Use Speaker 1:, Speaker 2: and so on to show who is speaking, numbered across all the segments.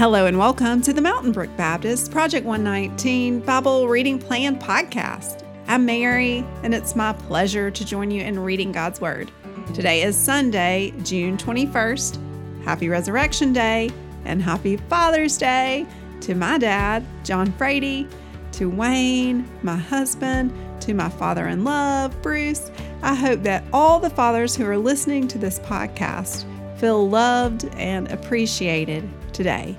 Speaker 1: Hello and welcome to the Mountain Brook Baptist Project 119 Bible Reading Plan Podcast. I'm Mary, and it's my pleasure to join you in reading God's Word. Today is Sunday, June 21st. Happy Resurrection Day and Happy Father's Day to my dad, John Frady, to Wayne, my husband, to my father-in-law, Bruce. I hope that all the fathers who are listening to this podcast feel loved and appreciated today.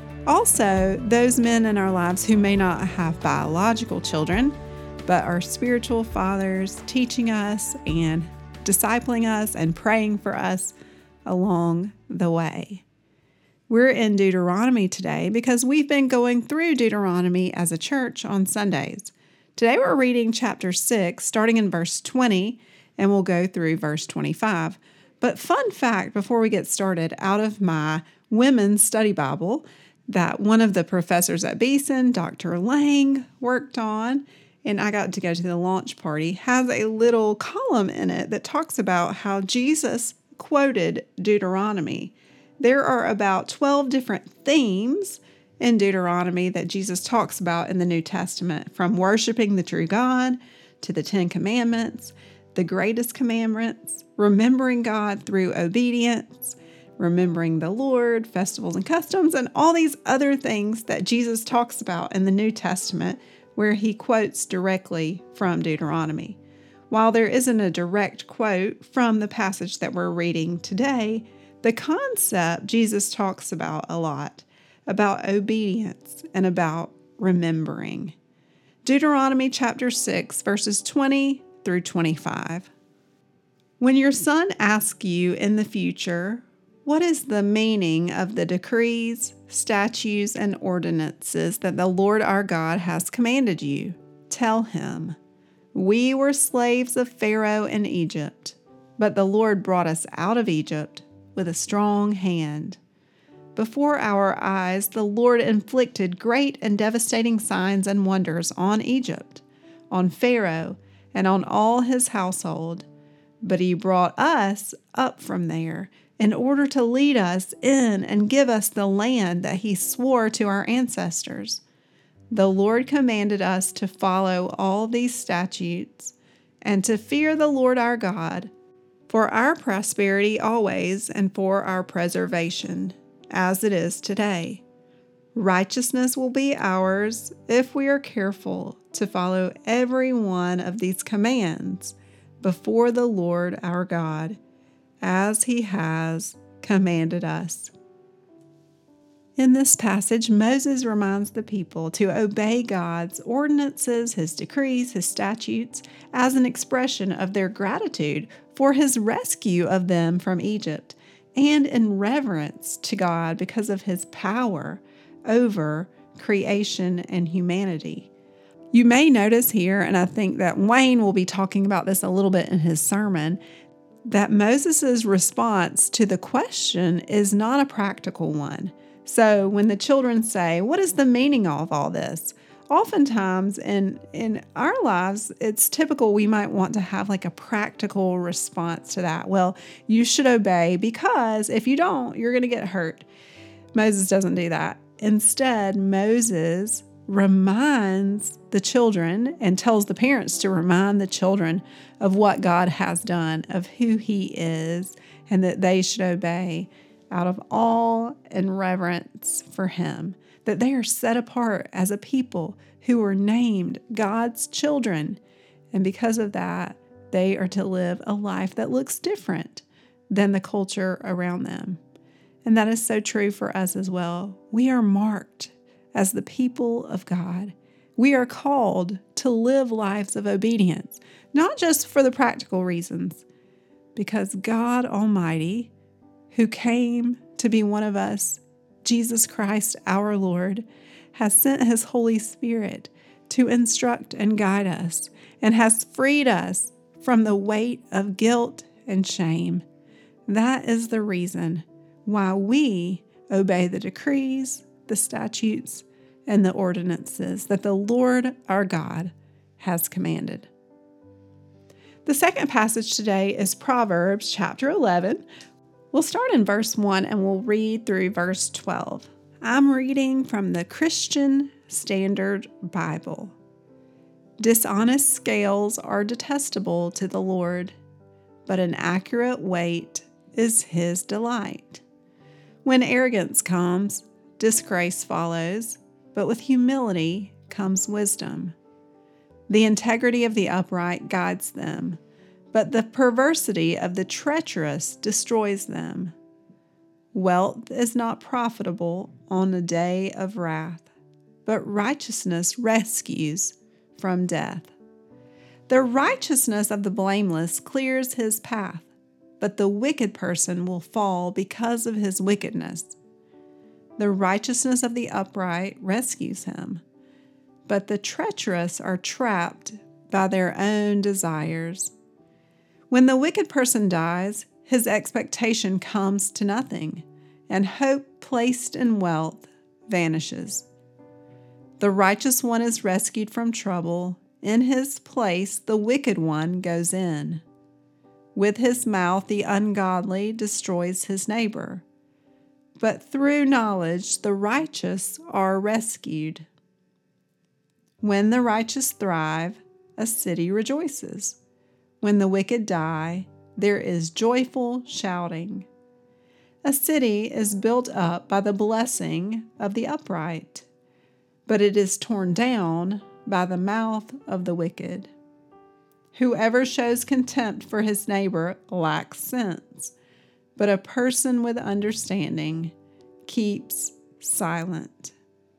Speaker 1: Also, those men in our lives who may not have biological children, but are spiritual fathers teaching us and discipling us and praying for us along the way. We're in Deuteronomy today because we've been going through Deuteronomy as a church on Sundays. Today we're reading chapter 6, starting in verse 20, and we'll go through verse 25. But fun fact before we get started, out of my women's study Bible that one of the professors at Beeson, Dr. Lang, worked on, and I got to go to the launch party, has a little column in it that talks about how Jesus quoted Deuteronomy. There are about 12 different themes in Deuteronomy that Jesus talks about in the New Testament, from worshiping the true God to the 10 Commandments, the greatest commandments, remembering God through obedience, remembering the Lord, festivals and customs, and all these other things that Jesus talks about in the New Testament where he quotes directly from Deuteronomy. While there isn't a direct quote from the passage that we're reading today, the concept Jesus talks about a lot, about obedience and about remembering. Deuteronomy chapter 6, verses 20 through 25. When your son asks you in the future, what is the meaning of the decrees, statutes, and ordinances that the Lord our God has commanded you? Tell him, we were slaves of Pharaoh in Egypt, but the Lord brought us out of Egypt with a strong hand. Before our eyes, the Lord inflicted great and devastating signs and wonders on Egypt, on Pharaoh, and on all his household. But he brought us up from there in order to lead us in and give us the land that he swore to our ancestors. The Lord commanded us to follow all these statutes and to fear the Lord our God for our prosperity always and for our preservation, as it is today. Righteousness will be ours if we are careful to follow every one of these commands before the Lord our God, as he has commanded us. In this passage, Moses reminds the people to obey God's ordinances, his decrees, his statutes, as an expression of their gratitude for his rescue of them from Egypt, and in reverence to God because of his power over creation and humanity. You may notice here, and I think that Wayne will be talking about this a little bit in his sermon, that Moses' response to the question is not a practical one. So when the children say, what is the meaning of all this? Oftentimes in our lives, it's typical we might want to have like a practical response to that. Well, you should obey because if you don't, you're going to get hurt. Moses doesn't do that. Instead, Moses reminds the children and tells the parents to remind the children of what God has done, of who he is, and that they should obey out of awe and reverence for him, that they are set apart as a people who are named God's children. And because of that, they are to live a life that looks different than the culture around them. And that is so true for us as well. We are marked as the people of God. We are called to live lives of obedience, not just for the practical reasons, because God Almighty, who came to be one of us, Jesus Christ our Lord, has sent his Holy Spirit to instruct and guide us and has freed us from the weight of guilt and shame. That is the reason why we obey the decrees, the statutes, and the ordinances that the Lord our God has commanded. The second passage today is Proverbs chapter 11. We'll start in verse 1 and we'll read through verse 12. I'm reading from the Christian Standard Bible. Dishonest scales are detestable to the Lord, but an accurate weight is His delight. When arrogance comes, disgrace follows, but with humility comes wisdom. The integrity of the upright guides them, but the perversity of the treacherous destroys them. Wealth is not profitable on a day of wrath, but righteousness rescues from death. The righteousness of the blameless clears his path, but the wicked person will fall because of his wickedness. The righteousness of the upright rescues him, but the treacherous are trapped by their own desires. When the wicked person dies, his expectation comes to nothing, and hope placed in wealth vanishes. The righteous one is rescued from trouble. In his place, the wicked one goes in. With his mouth, the ungodly destroys his neighbor, but through knowledge, the righteous are rescued. When the righteous thrive, a city rejoices. When the wicked die, there is joyful shouting. A city is built up by the blessing of the upright, but it is torn down by the mouth of the wicked. Whoever shows contempt for his neighbor lacks sense, but a person with understanding keeps silent.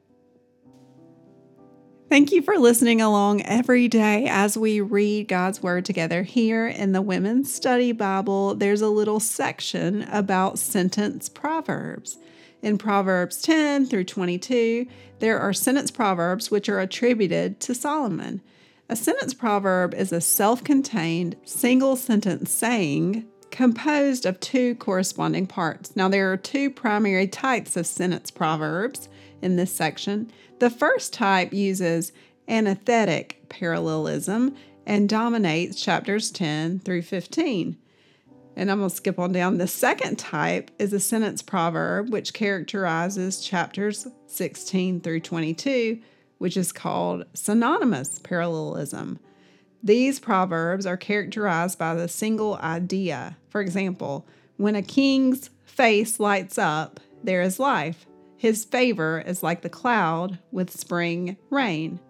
Speaker 1: Thank you for listening along every day as we read God's Word together. Here in the Women's Study Bible, there's a little section about sentence proverbs. In Proverbs 10 through 22, there are sentence proverbs which are attributed to Solomon. A sentence proverb is a self-contained, single-sentence saying composed of two corresponding parts. Now, there are two primary types of sentence proverbs in this section. The first type uses antithetic parallelism and dominates chapters 10 through 15. And I'm going to skip on down. The second type is a sentence proverb, which characterizes chapters 16 through 22, which is called synonymous parallelism. These proverbs are characterized by the single idea. For example, when a king's face lights up, there is life. His favor is like the cloud with spring rain.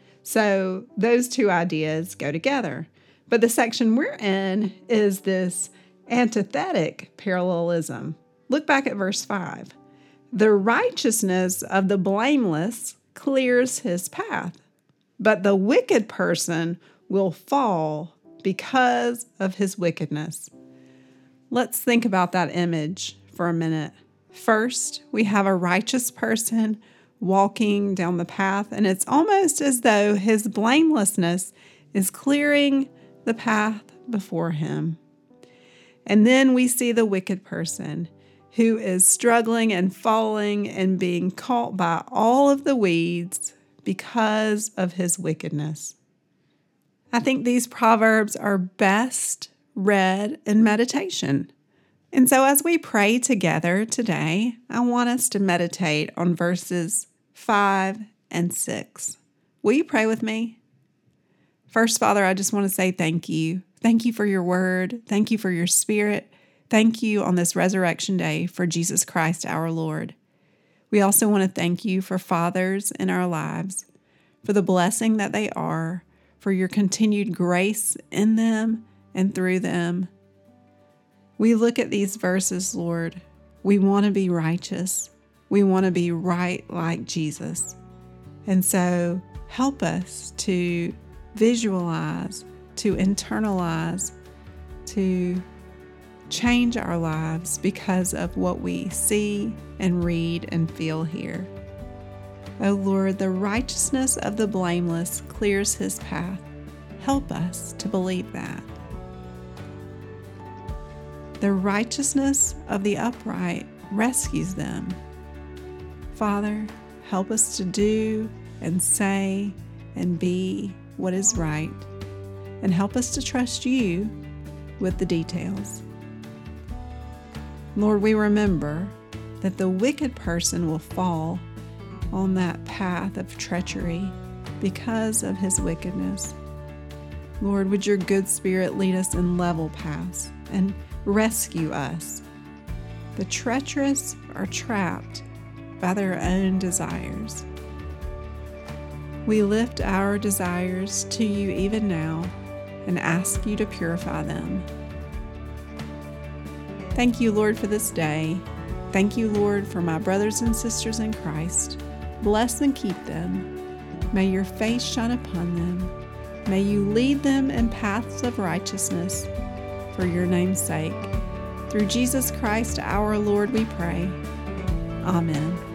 Speaker 1: So those two ideas go together. But the section we're in is this antithetic parallelism. Look back at verse 5. The righteousness of the blameless clears his path, but the wicked person will fall because of his wickedness. Let's think about that image for a minute. First, we have a righteous person walking down the path, and it's almost as though his blamelessness is clearing the path before him. And then we see the wicked person who is struggling and falling and being caught by all of the weeds because of his wickedness. I think these proverbs are best read in meditation. And so as we pray together today, I want us to meditate on verses 5 and 6. Will you pray with me? First, Father, I just want to say thank you. Thank you for your word. Thank you for your spirit. Thank you on this resurrection day for Jesus Christ, our Lord. We also want to thank you for fathers in our lives, for the blessing that they are, for your continued grace in them and through them. We look at these verses, Lord. We want to be righteous. We want to be right like Jesus. And so help us to visualize, to internalize, to change our lives because of what we see and read and feel here. O Lord, the righteousness of the blameless clears his path. Help us to believe that. The righteousness of the upright rescues them. Father, help us to do and say and be what is right, and help us to trust you with the details. Lord, we remember that the wicked person will fall on that path of treachery because of his wickedness. Lord, would your good spirit lead us in level paths and rescue us. The treacherous are trapped by their own desires. We lift our desires to you even now and ask you to purify them. Thank you, Lord, for this day. Thank you, Lord, for my brothers and sisters in Christ. Bless and keep them. May your face shine upon them. May you lead them in paths of righteousness for your name's sake. Through Jesus Christ, our Lord, we pray. Amen.